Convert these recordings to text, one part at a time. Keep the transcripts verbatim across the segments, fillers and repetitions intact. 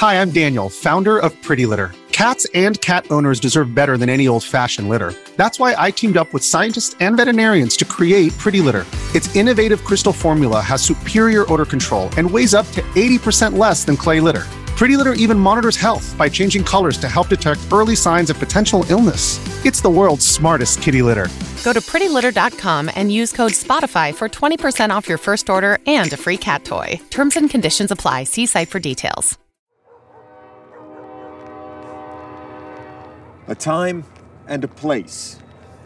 Hi, I'm Daniel, founder of Pretty Litter. Cats and cat owners deserve better than any old-fashioned litter. That's why I teamed up with scientists and veterinarians to create Pretty Litter. Its innovative crystal formula has superior odor control and weighs up to eighty percent less than clay litter. Pretty Litter even monitors health by changing colors to help detect early signs of potential illness. It's the world's smartest kitty litter. Go to pretty litter dot com and use code SPOTIFY for twenty percent off your first order and a free cat toy. Terms and conditions apply. See site for details. A time and a place.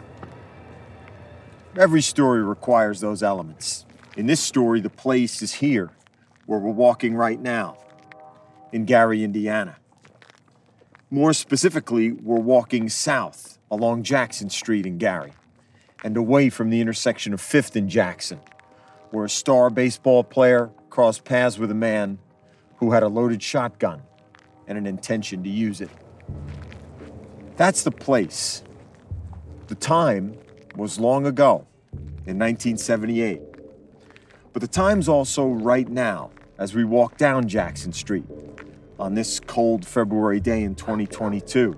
Every story requires those elements. In this story, the place is here, where we're walking right now, in Gary, Indiana. More specifically, we're walking south along Jackson Street in Gary and away from the intersection of fifth and Jackson, where a star baseball player crossed paths with a man who had a loaded shotgun and an intention to use it. That's the place. The time was long ago, in nineteen seventy-eight. But the time's also right now, as we walk down Jackson Street on this cold February day in twenty twenty-two.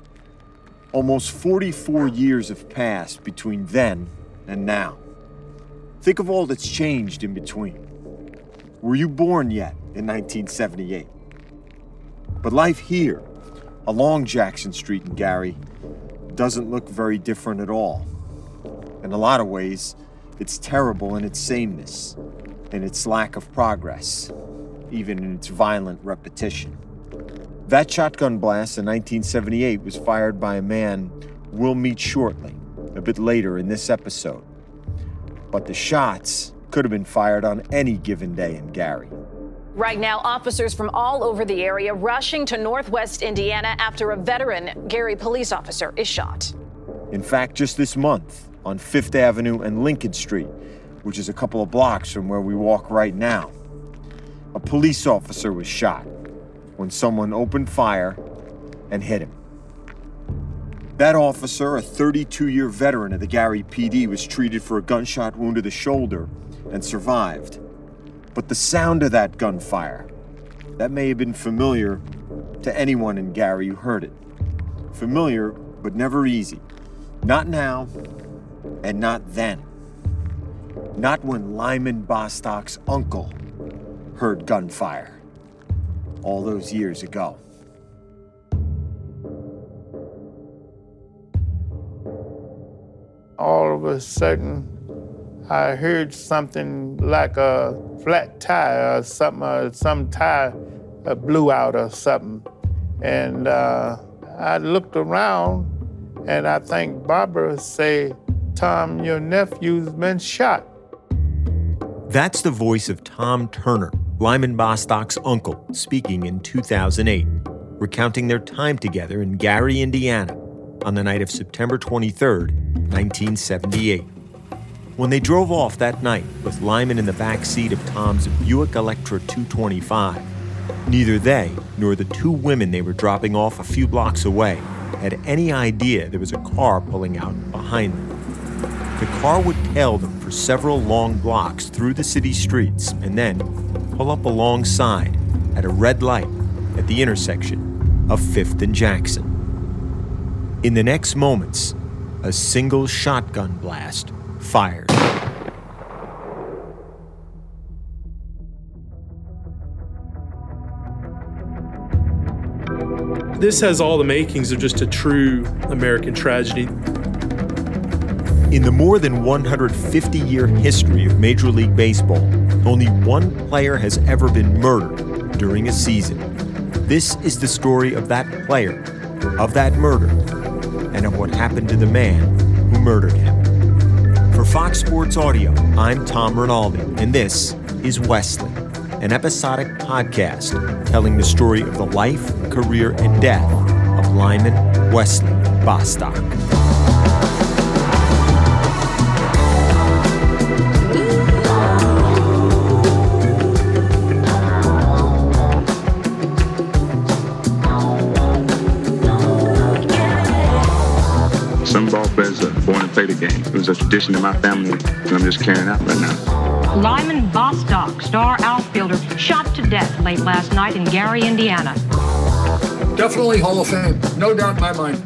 Almost forty-four years have passed between then and now. Think of all that's changed in between. Were you born yet in nineteen seventy-eight? But life here, along Jackson Street in Gary, doesn't look very different at all. In a lot of ways, it's terrible in its sameness, in its lack of progress, even in its violent repetition. That shotgun blast in nineteen seventy-eight was fired by a man we'll meet shortly, a bit later in this episode. But the shots could have been fired on any given day in Gary. Right now, officers from all over the area rushing to Northwest Indiana after a veteran Gary police officer is shot. In fact, just this month, on Fifth Avenue and Lincoln Street, which is a couple of blocks from where we walk right now, a police officer was shot when someone opened fire and hit him. That officer, a thirty-two-year veteran of the Gary P D, was treated for a gunshot wound to the shoulder and survived. But the sound of that gunfire, that may have been familiar to anyone in Gary who heard it. Familiar, but never easy. Not now, and not then. Not when Lyman Bostock's uncle heard gunfire all those years ago. All of a sudden, I heard something like a flat tire or something, or some tire uh, blew out or something. And uh, I looked around, and I think Barbara said, "Tom, your nephew's been shot." That's the voice of Tom Turner, Lyman Bostock's uncle, speaking in two thousand eight, recounting their time together in Gary, Indiana, on the night of September twenty-third, nineteen seventy-eight. When they drove off that night with Lyman in the back seat of Tom's Buick Electra two twenty-five, neither they nor the two women they were dropping off a few blocks away had any idea there was a car pulling out behind them. The car would tail them for several long blocks through the city streets and then pull up alongside at a red light at the intersection of fifth and Jackson. In the next moments, a single shotgun blast fired. This has all the makings of just a true American tragedy. In the more than one hundred fifty year history of Major League Baseball, only one player has ever been murdered during a season. This is the story of that player, of that murder, and of what happened to the man who murdered him. For Fox Sports Audio, I'm Tom Rinaldi, and this is Wesley, an episodic podcast telling the story of the life, career, and death of Lyman Wesley Bostock. Some ball players are born to play the game. It was a tradition in my family, and I'm just carrying out right now. Lyman Bostock, star outfielder, shot to death late last night in Gary, Indiana. Definitely Hall of Fame, no doubt in my mind.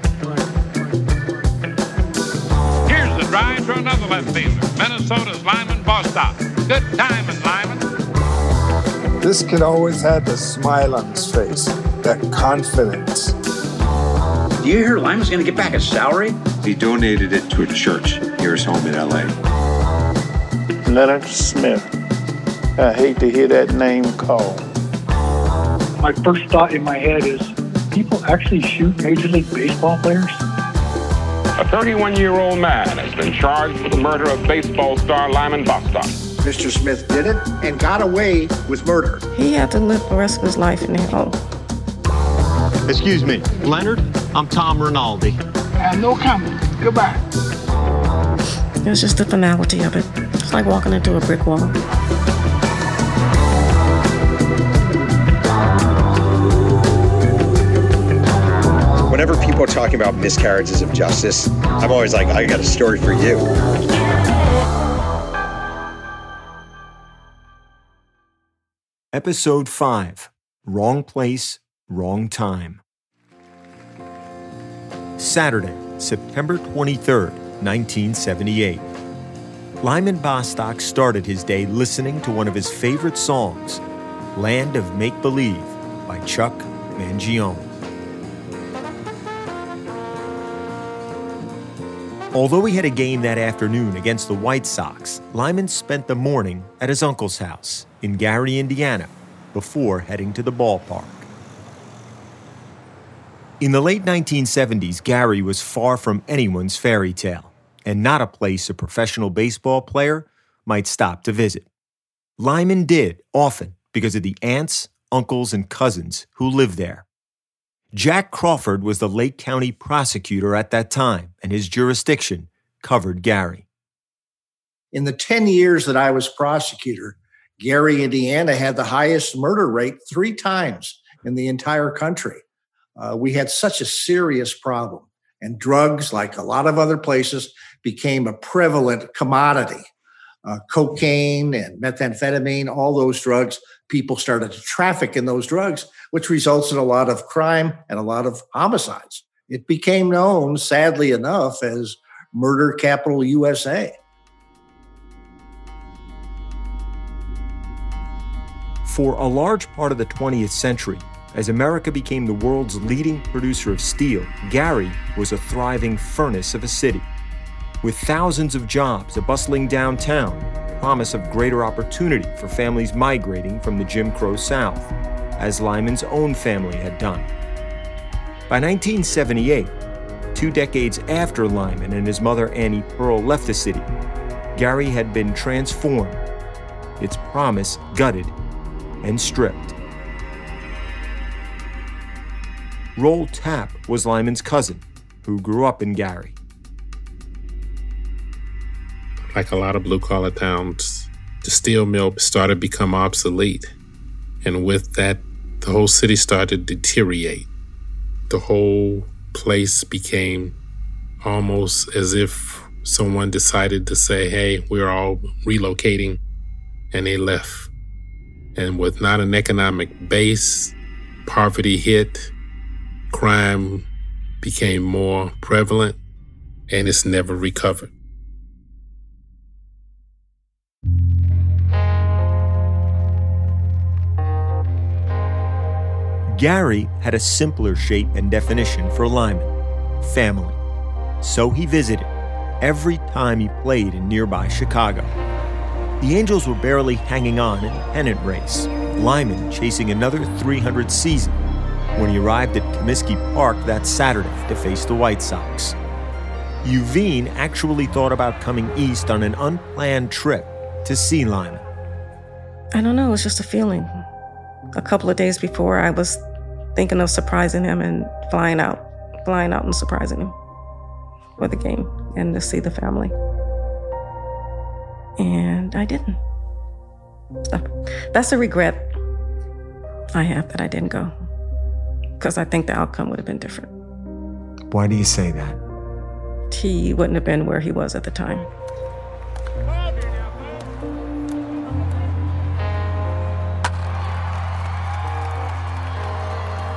Here's the drive to another left fielder, Minnesota's Lyman Bostock. Good timing, Lyman. This kid always had the smile on his face, that confidence. Do you hear Lyman's going to get back his salary? He donated it to a church near his home in L A. Leonard Smith. I hate to hear that name called. My first thought in my head is, people actually shoot Major League Baseball players? A thirty-one-year-old man has been charged with the murder of baseball star Lyman Bostock. Mister Smith did it and got away with murder. He had to live the rest of his life in hell. Excuse me, Leonard, I'm Tom Rinaldi. Uh, no comment. Goodbye. It was just the finality of it. It's like walking into a brick wall. Whenever people are talking about miscarriages of justice, I'm always like, I got a story for you. Episode five, Wrong Place, Wrong Time. Saturday, September twenty-third, nineteen seventy-eight. Lyman Bostock started his day listening to one of his favorite songs, Land of Make-Believe by Chuck Mangione. Although he had a game that afternoon against the White Sox, Lyman spent the morning at his uncle's house in Gary, Indiana, before heading to the ballpark. In the late nineteen seventies, Gary was far from anyone's fairy tale, and not a place a professional baseball player might stop to visit. Lyman did, often, because of the aunts, uncles, and cousins who lived there. Jack Crawford was the Lake County prosecutor at that time, and his jurisdiction covered Gary. In the ten years that I was prosecutor, Gary, Indiana had the highest murder rate three times in the entire country. Uh, we had such a serious problem, and drugs, like a lot of other places, became a prevalent commodity. Uh, cocaine and methamphetamine, all those drugs, people started to traffic in those drugs, which results in a lot of crime and a lot of homicides. It became known, sadly enough, as Murder Capital U S A. For a large part of the twentieth century, as America became the world's leading producer of steel, Gary was a thriving furnace of a city. With thousands of jobs, a bustling downtown, promise of greater opportunity for families migrating from the Jim Crow South, as Lyman's own family had done. By nineteen seventy-eight, two decades after Lyman and his mother Annie Pearl left the city, Gary had been transformed, its promise gutted and stripped. Roll Tapp was Lyman's cousin, who grew up in Gary. Like a lot of blue-collar towns, the steel mill started to become obsolete. And with that, the whole city started to deteriorate. The whole place became almost as if someone decided to say, hey, we're all relocating, and they left. And with not an economic base, poverty hit, crime became more prevalent, and it's never recovered. Gary had a simpler shape and definition for Lyman, family. So he visited every time he played in nearby Chicago. The Angels were barely hanging on in a pennant race, Lyman chasing another three hundred season when he arrived at Comiskey Park that Saturday to face the White Sox. Uveen actually thought about coming east on an unplanned trip to see Lyman. I don't know, it was just a feeling. A couple of days before, I was thinking of surprising him and flying out, flying out and surprising him for the game and to see the family. And I didn't. So that's a regret I have that I didn't go, because I think the outcome would have been different. Why do you say that? He wouldn't have been where he was at the time.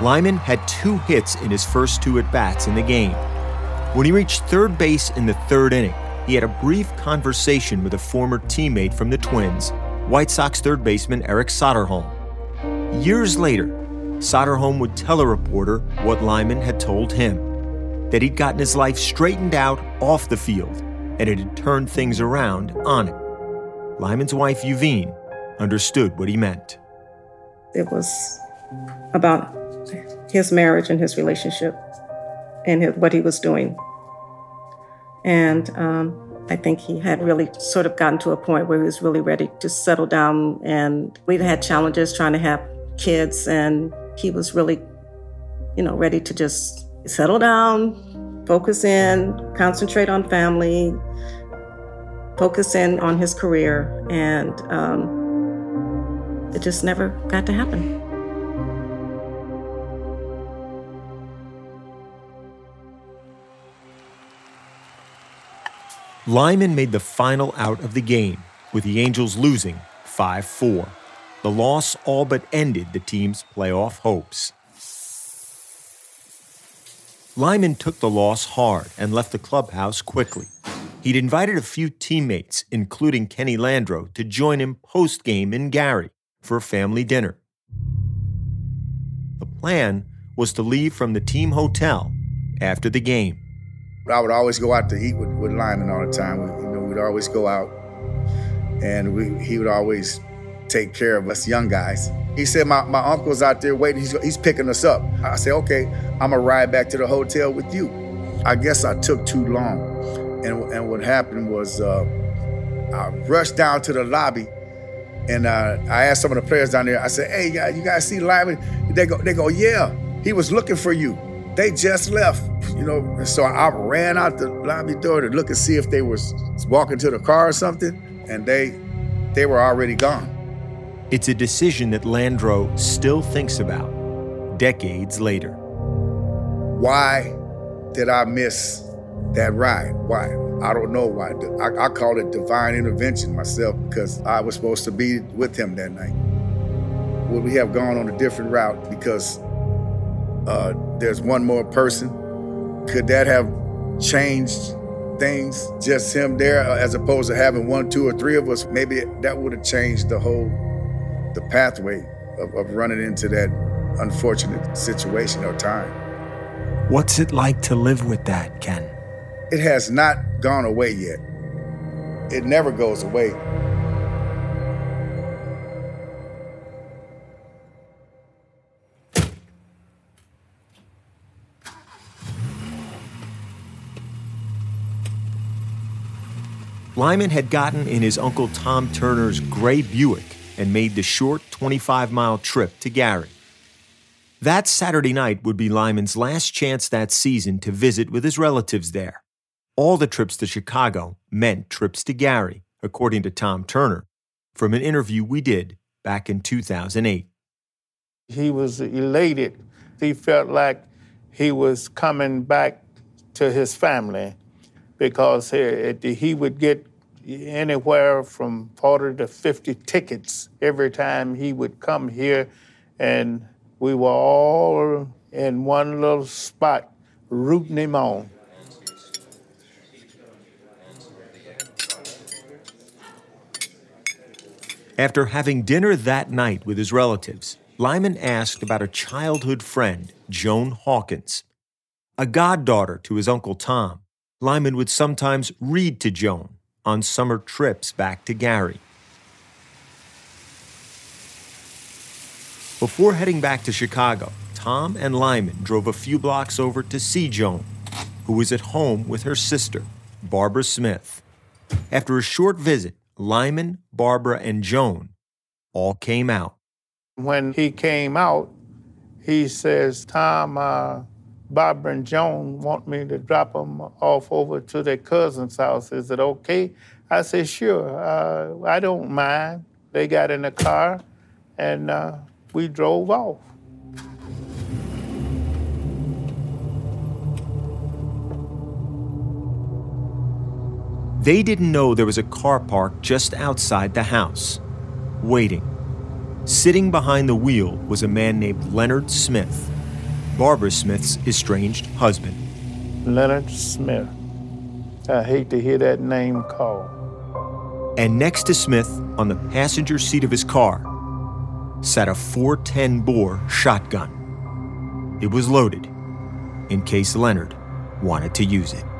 Lyman had two hits in his first two at-bats in the game. When he reached third base in the third inning, he had a brief conversation with a former teammate from the Twins, White Sox third baseman Eric Soderholm. Years later, Soderholm would tell a reporter what Lyman had told him, that he'd gotten his life straightened out off the field, and it had turned things around on it. Lyman's wife, Yuvine, understood what he meant. It was about his marriage and his relationship and his, what he was doing. And um, I think he had really sort of gotten to a point where he was really ready to settle down. And we'd had challenges trying to have kids, and he was really, you know, ready to just settle down, focus in, concentrate on family, focus in on his career. And um, it just never got to happen. Lyman made the final out of the game, with the Angels losing five four. The loss all but ended the team's playoff hopes. Lyman took the loss hard and left the clubhouse quickly. He'd invited a few teammates, including Kenny Landreau, to join him post-game in Gary for a family dinner. The plan was to leave from the team hotel after the game. I would always go out to eat with, with Lyman all the time. We, you know, we'd always go out, and we, he would always take care of us young guys. He said, my, my uncle's out there waiting. He's, he's picking us up. I said, okay, I'm going to ride back to the hotel with you. I guess I took too long. And, and what happened was uh, I rushed down to the lobby, and uh, I asked some of the players down there, I said, hey, you guys, you guys see Lyman? They go, they go, yeah, he was looking for you. They just left, you know, and so I ran out the lobby door to look and see if they was walking to the car or something, and they they were already gone. It's a decision that Landreau still thinks about decades later. Why did I miss that ride? Why? I don't know why. I, I call it divine intervention myself, because I was supposed to be with him that night. Would we have gone on a different route because Uh, there's one more person? Could that have changed things, just him there, as opposed to having one, two, or three of us? Maybe that would have changed the whole, the pathway of, of running into that unfortunate situation or time. What's it like to live with that, Ken? It has not gone away yet. It never goes away. Lyman had gotten in his Uncle Tom Turner's gray Buick and made the short twenty-five mile trip to Gary. That Saturday night would be Lyman's last chance that season to visit with his relatives there. All the trips to Chicago meant trips to Gary, according to Tom Turner, from an interview we did back in two thousand eight. He was elated. He felt like he was coming back to his family, because he, he would get anywhere from forty to fifty tickets every time he would come here, and we were all in one little spot rooting him on. After having dinner that night with his relatives, Lyman asked about a childhood friend, Joan Hawkins. A goddaughter to his Uncle Tom, Lyman would sometimes read to Joan on summer trips back to Gary. Before heading back to Chicago, Tom and Lyman drove a few blocks over to see Joan, who was at home with her sister, Barbara Smith. After a short visit, Lyman, Barbara, and Joan all came out. When he came out, he says, Tom, uh, Barbara and Joan want me to drop them off over to their cousin's house. Is it okay? I said, sure. Uh, I don't mind. They got in the car, and uh, we drove off. They didn't know there was a car parked just outside the house, waiting. Sitting behind the wheel was a man named Leonard Smith. Barbara Smith's estranged husband. Leonard Smith. I hate to hear that name called. And next to Smith, on the passenger seat of his car, sat a four ten bore shotgun. It was loaded in case Leonard wanted to use it.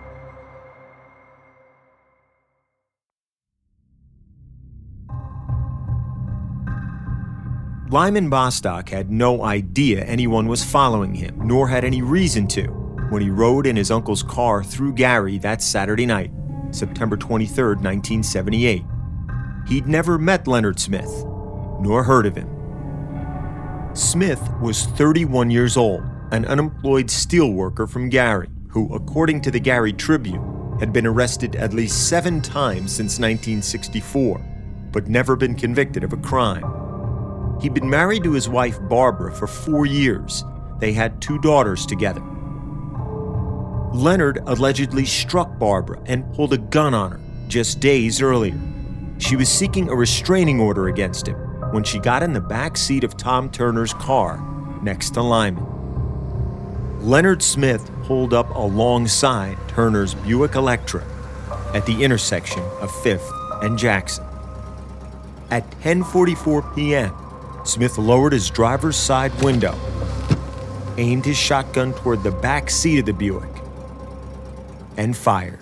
Lyman Bostock had no idea anyone was following him, nor had any reason to, when he rode in his uncle's car through Gary that Saturday night, September twenty-third, nineteen seventy-eight. He'd never met Leonard Smith, nor heard of him. Smith was thirty-one years old, an unemployed steelworker from Gary, who, according to the Gary Tribune, had been arrested at least seven times since nineteen sixty-four, but never been convicted of a crime. He'd been married to his wife Barbara for four years. They had two daughters together. Leonard allegedly struck Barbara and pulled a gun on her just days earlier. She was seeking a restraining order against him when she got in the back seat of Tom Turner's car next to Lyman. Leonard Smith pulled up alongside Turner's Buick Electra at the intersection of fifth and Jackson. At ten forty-four p.m., Smith lowered his driver's side window, aimed his shotgun toward the back seat of the Buick, and fired.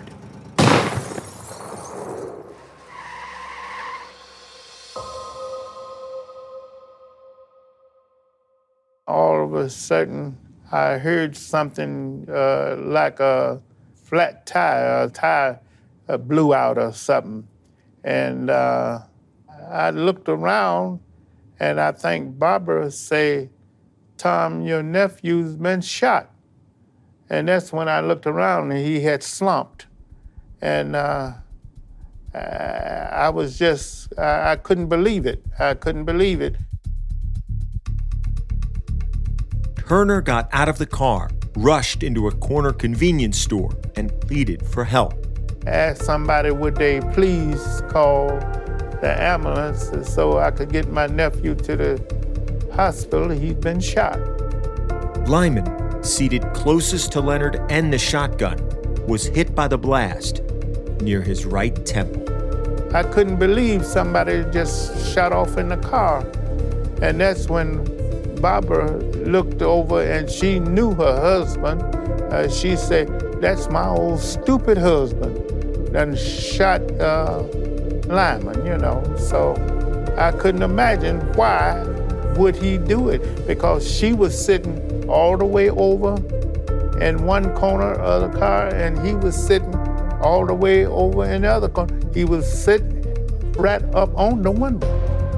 All of a sudden, I heard something uh, like a flat tire, a tire uh, blew out or something. And uh, I looked around, and I think Barbara say, "Tom, your nephew's been shot." And that's when I looked around and he had slumped. And uh, I was just, I couldn't believe it. I couldn't believe it. Turner got out of the car, rushed into a corner convenience store, and pleaded for help. Asked somebody would they please call the ambulance so I could get my nephew to the hospital. He'd been shot. Lyman, seated closest to Leonard and the shotgun, was hit by the blast near his right temple. I couldn't believe somebody just shot off in the car. And that's when Barbara looked over and she knew her husband. Uh, she said, "That's my old stupid husband done shot uh, Lyman, you know." So I couldn't imagine why would he do it, because she was sitting all the way over in one corner of the car and he was sitting all the way over in the other corner. He was sitting right up on the window.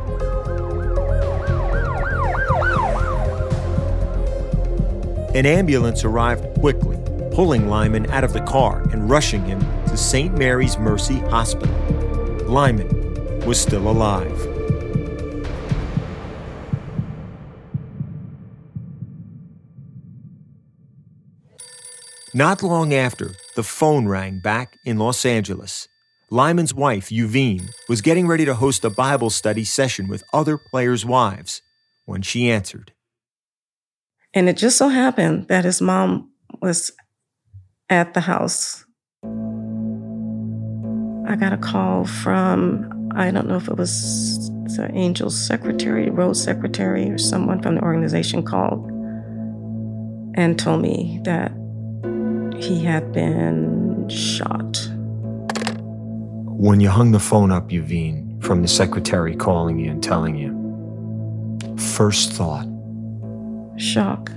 An ambulance arrived quickly, pulling Lyman out of the car and rushing him to Saint Mary's Mercy Hospital. Lyman was still alive. Not long after, the phone rang back in Los Angeles. Lyman's wife, Yuvine, was getting ready to host a Bible study session with other players' wives when she answered. And it just so happened that his mom was at the house. I got a call from, I don't know if it was the Angel's secretary, road secretary, or someone from the organization called and told me that he had been shot. When you hung the phone up, Yuvine, from the secretary calling you and telling you, first thought? Shock.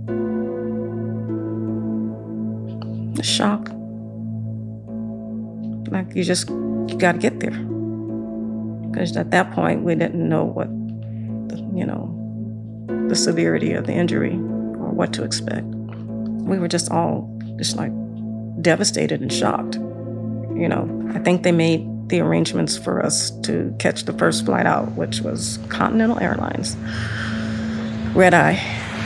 Shock. Like you just, you gotta get there. Because at that point, we didn't know what, the, you know, the severity of the injury or what to expect. We were just all just like devastated and shocked. You know, I think they made the arrangements for us to catch the first flight out, which was Continental Airlines, red eye.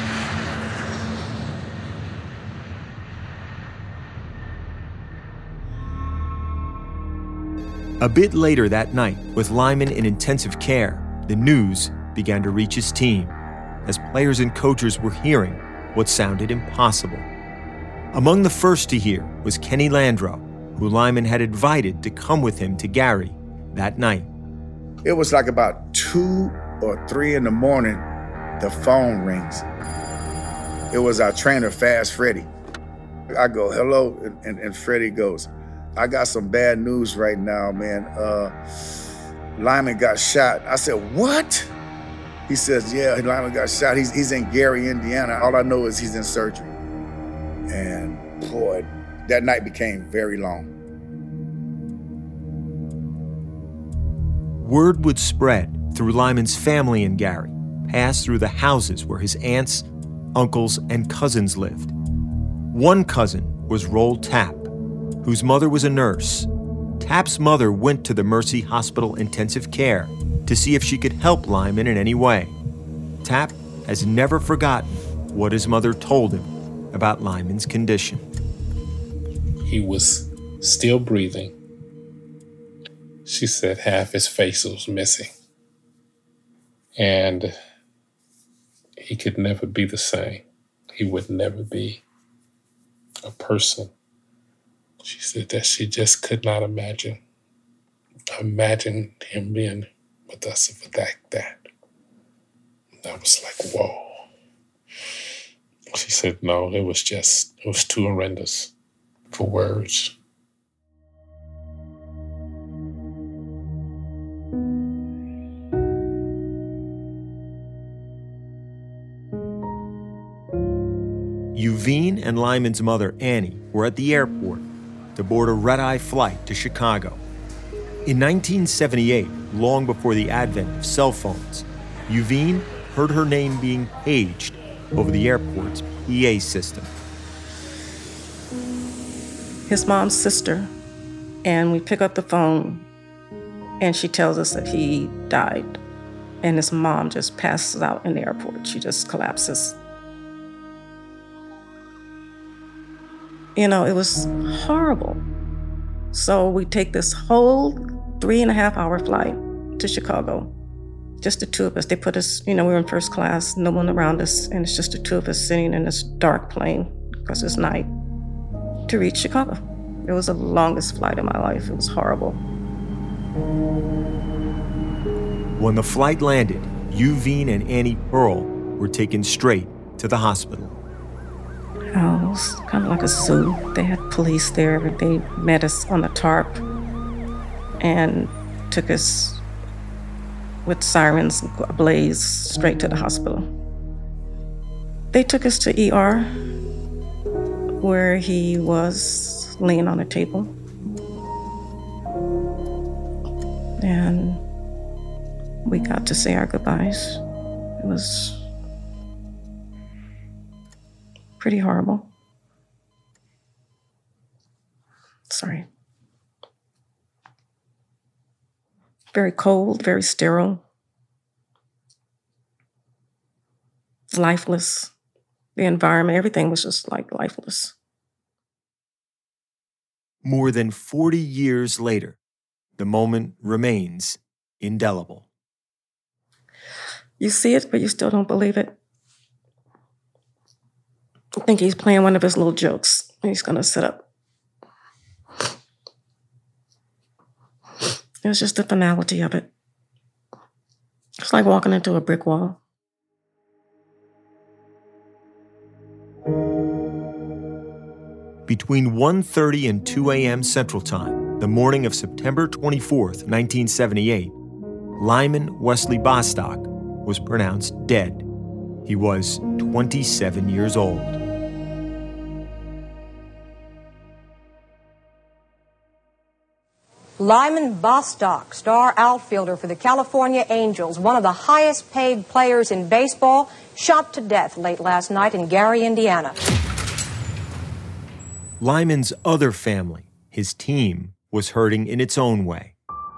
A bit later that night, with Lyman in intensive care, the news began to reach his team as players and coaches were hearing what sounded impossible. Among the first to hear was Kenny Landreau, who Lyman had invited to come with him to Gary that night. It was like about two or three in the morning, the phone rings. It was our trainer, Fast Freddie. I go, hello, and, and, and Freddie goes, I got some bad news right now, man. Uh, Lyman got shot. I said, what? He says, yeah, Lyman got shot. He's, he's in Gary, Indiana. All I know is he's in surgery. And boy, that night became very long. Word would spread through Lyman's family in Gary, pass through the houses where his aunts, uncles, and cousins lived. One cousin was Roll Tapp, whose mother was a nurse. Tapp's mother went to the Mercy Hospital intensive care to see if she could help Lyman in any way. Tapp has never forgotten what his mother told him about Lyman's condition. He was still breathing. She said half his face was missing. And he could never be the same. He would never be a person. She said that she just could not imagine, imagine him being with us for that, that. And I was like, whoa. She said, no, it was just, it was too horrendous for words. Yuvine and Lyman's mother, Annie, were at the airport to board a red-eye flight to Chicago. In nineteen seventy-eight, long before the advent of cell phones, Yuvine heard her name being paged over the airport's P A system. His mom's sister, and we pick up the phone, and she tells us that he died. And his mom just passes out in the airport. She just collapses. You know, it was horrible. So we take this whole three and a half hour flight to Chicago. Just the two of us. They put us, you know, we were in first class, no one around us, and it's just the two of us sitting in this dark plane, because it's night, to reach Chicago. It was the longest flight of my life. It was horrible. When the flight landed, Yuvine and Annie Pearl were taken straight to the hospital. Oh, it was kind of like a zoo. They had police there. They met us on the tarp and took us with sirens ablaze straight to the hospital. They took us to E R, where he was laying on a table. And we got to say our goodbyes. It was pretty horrible. Sorry. Very cold, very sterile. Lifeless. The environment, everything was just like lifeless. More than forty years later, the moment remains indelible. You see it, but you still don't believe it. I think he's playing one of his little jokes. He's going to sit up. It was just the finality of it. It's like walking into a brick wall. Between one thirty and two a.m. Central Time, the morning of September twenty-fourth, nineteen seventy-eight, Lyman Wesley Bostock was pronounced dead. He was twenty-seven years old. Lyman Bostock, star outfielder for the California Angels, one of the highest paid players in baseball, shot to death late last night in Gary, Indiana. Lyman's other family, his team, was hurting in its own way.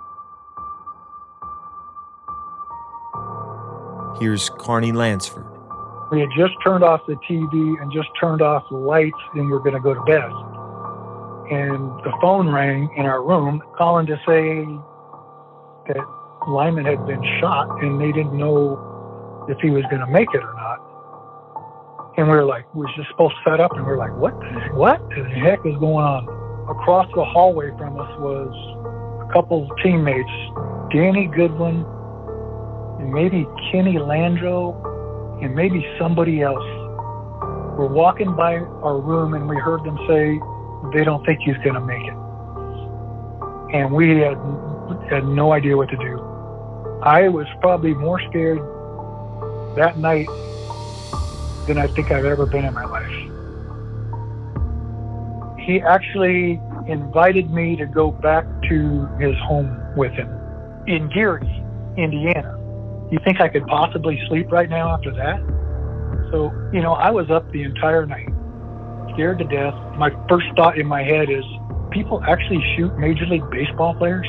Here's Carney Lansford. We had just turned off the T V and just turned off the lights, and we were going to go to bed. And the phone rang in our room, calling to say that Lyman had been shot, and they didn't know if he was going to make it or not. And we were like, we were just supposed to set up, and we were like, what the, what the heck is going on? Across the hallway from us was a couple of teammates, Danny Goodwin, and maybe Kenny Landreau, and maybe somebody else. We're walking by our room, and we heard them say, they don't think he's going to make it. And we had, had no idea what to do. I was probably more scared that night than I think I've ever been in my life. He actually invited me to go back to his home with him in Gary, Indiana. You think I could possibly sleep right now after that? So, you know, I was up the entire night, scared to death. My first thought in my head is, people actually shoot Major League Baseball players?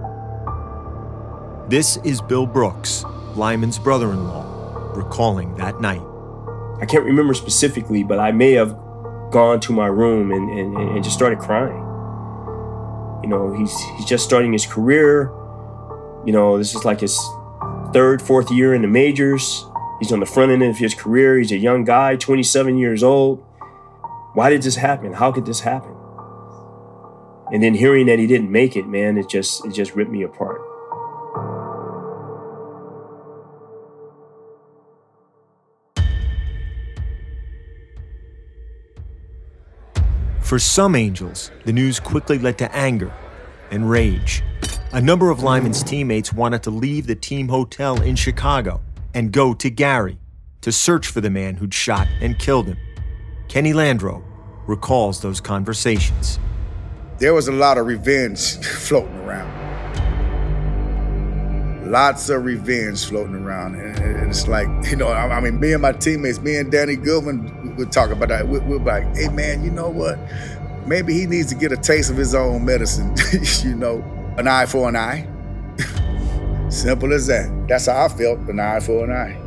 This is Bill Brooks, Lyman's brother-in-law, recalling that night. I can't remember specifically, but I may have gone to my room and, and, and just started crying. You know, he's he's just starting his career. You know, this is like his third, fourth year in the majors. He's on the front end of his career. He's a young guy, twenty-seven years old. Why did this happen? How could this happen? And then hearing that he didn't make it, man, it just it just ripped me apart. For some Angels, the news quickly led to anger and rage. A number of Lyman's teammates wanted to leave the team hotel in Chicago and go to Gary to search for the man who'd shot and killed him. Kenny Landreau recalls those conversations. There was a lot of revenge floating around. Lots of revenge floating around. And it's like, you know, I mean, me and my teammates, me and Danny Goodwin, we'd talk about that. We'd, we'd be like, hey, man, you know what? Maybe he needs to get a taste of his own medicine, you know, an eye for an eye. Simple as that. That's how I felt, an eye for an eye.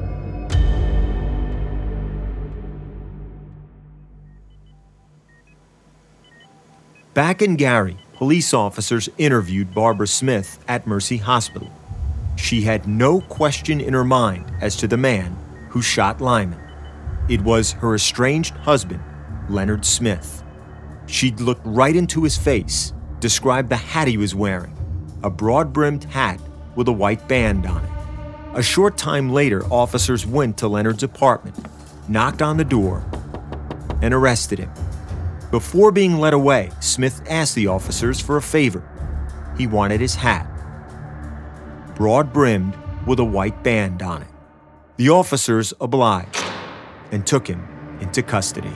Back in Gary, police officers interviewed Barbara Smith at Mercy Hospital. She had no question in her mind as to the man who shot Lyman. It was her estranged husband, Leonard Smith. She'd looked right into his face, described the hat he was wearing, a broad-brimmed hat with a white band on it. A short time later, officers went to Leonard's apartment, knocked on the door, and arrested him. Before being led away, Smith asked the officers for a favor. He wanted his hat, broad-brimmed with a white band on it. The officers obliged and took him into custody.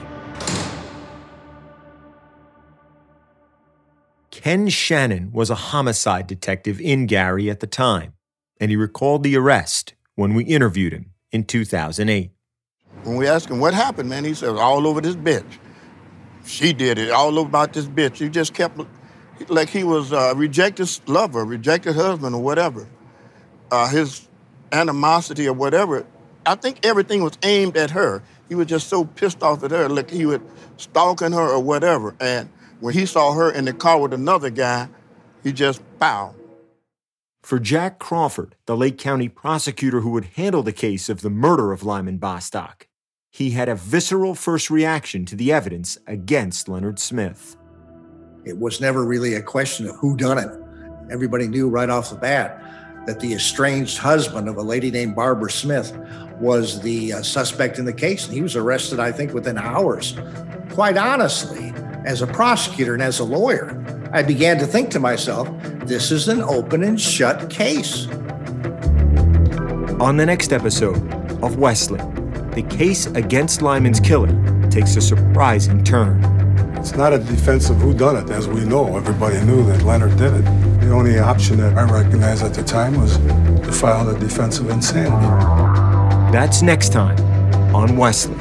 Ken Shannon was a homicide detective in Gary at the time, and he recalled the arrest when we interviewed him in two thousand eight. When we asked him what happened, man, he said, all over this bitch. She did it, all over about this bitch. He just kept, like he was a rejected lover, rejected husband or whatever. Uh, his animosity or whatever, I think everything was aimed at her. He was just so pissed off at her, like he was stalking her or whatever. And when he saw her in the car with another guy, he just bowed. For Jack Crawford, the Lake County prosecutor who would handle the case of the murder of Lyman Bostock, he had a visceral first reaction to the evidence against Leonard Smith. It was never really a question of who done it. Everybody knew right off the bat that the estranged husband of a lady named Barbara Smith was the uh, suspect in the case. And he was arrested, I think, within hours. Quite honestly, as a prosecutor and as a lawyer, I began to think to myself, this is an open and shut case. On the next episode of Wesley, the case against Lyman's killer takes a surprising turn. It's not a defense of whodunit, as we know. Everybody knew that Leonard did it. The only option that I recognized at the time was to file a defense of insanity. That's next time on Wesley.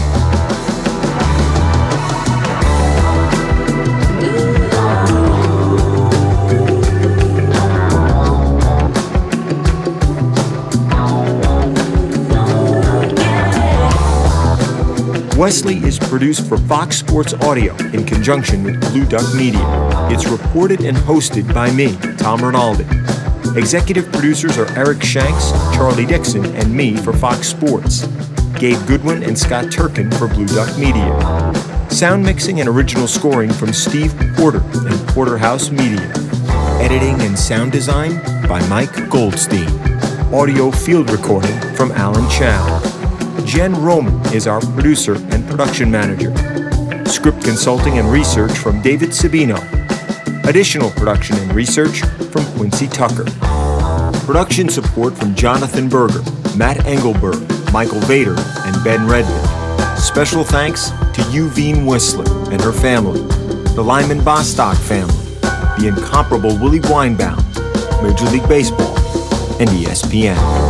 Wesley is produced for Fox Sports Audio in conjunction with Blue Duck Media. It's reported and hosted by me, Tom Rinaldi. Executive producers are Eric Shanks, Charlie Dixon, and me for Fox Sports. Gabe Goodwin and Scott Turkin for Blue Duck Media. Sound mixing and original scoring from Steve Porter and Porterhouse Media. Editing and sound design by Mike Goldstein. Audio field recording from Alan Chow. Jen Roman is our producer and production manager. Script consulting and research from David Sabino. Additional production and research from Quincy Tucker. Production support from Jonathan Berger, Matt Engelberg, Michael Vader, and Ben Redmond. Special thanks to Yuvine Whistler and her family, the Lyman Bostock family, the incomparable Willie Weinbaum, Major League Baseball, and E S P N.